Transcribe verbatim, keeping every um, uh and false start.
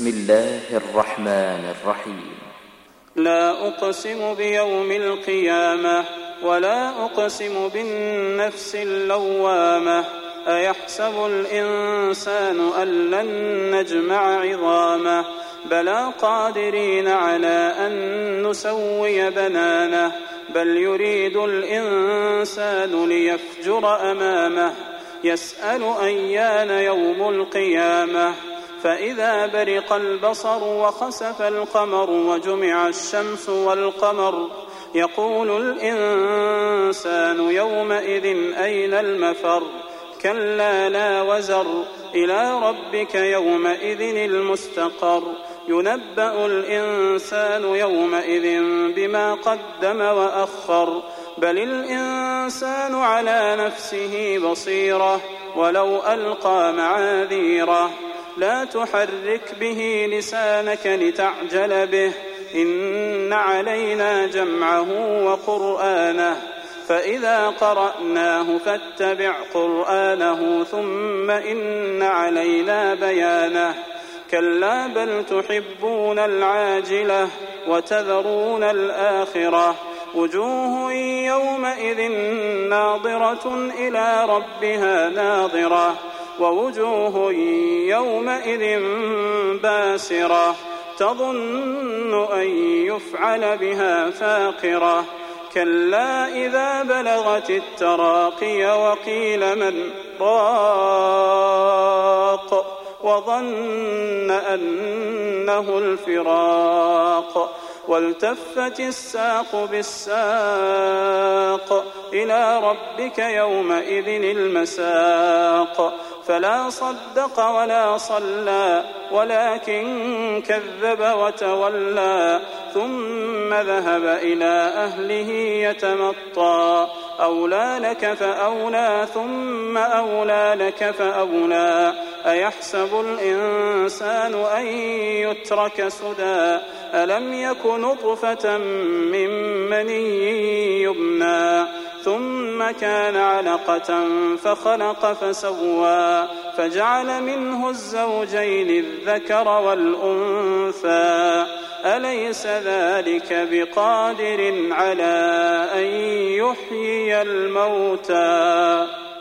بسم الله الرحمن الرحيم. لا أقسم بيوم القيامة ولا أقسم بالنفس اللوامة أيحسب الإنسان أن لن نجمع عظامه بلى قادرين على أن نسوي بنانه بل يريد الإنسان ليفجر أمامه يسأل أيان يوم القيامة فإذا برق البصر وخسف القمر وجمع الشمس والقمر يقول الإنسان يومئذ أين المفر كلا لا وزر إلى ربك يومئذ المستقر ينبأ الإنسان يومئذ بما قدم وأخر بل الإنسان على نفسه بصيرة ولو ألقى معاذيره لا تحرك به لسانك لتعجل به إن علينا جمعه وقرآنه فإذا قرأناه فاتبع قرآنه ثم إن علينا بيانه كلا بل تحبون العاجلة وتذرون الآخرة وجوه يومئذ ناظرة إلى ربها ناظرة ووجوه يومئذ باسرة تظن أن يفعل بها فاقرة كلا إذا بلغت التراقي وقيل من راق وظن أنه الفراق والتفت الساق بالساق إلى ربك يومئذ المساق فلا صدق ولا صلى ولكن كذب وتولى ثم ذهب إلى أهله يتمطى أولى لك فأولى ثم أولى لك فأولى أيحسب الإنسان أن يترك سدى ألم يك نطفة من مني يمنى ثم كان علقة فخلق فسوى فجعل منه الزوجين الذكر والأنثى أليس ذلك بقادر على أن يحيي الموتى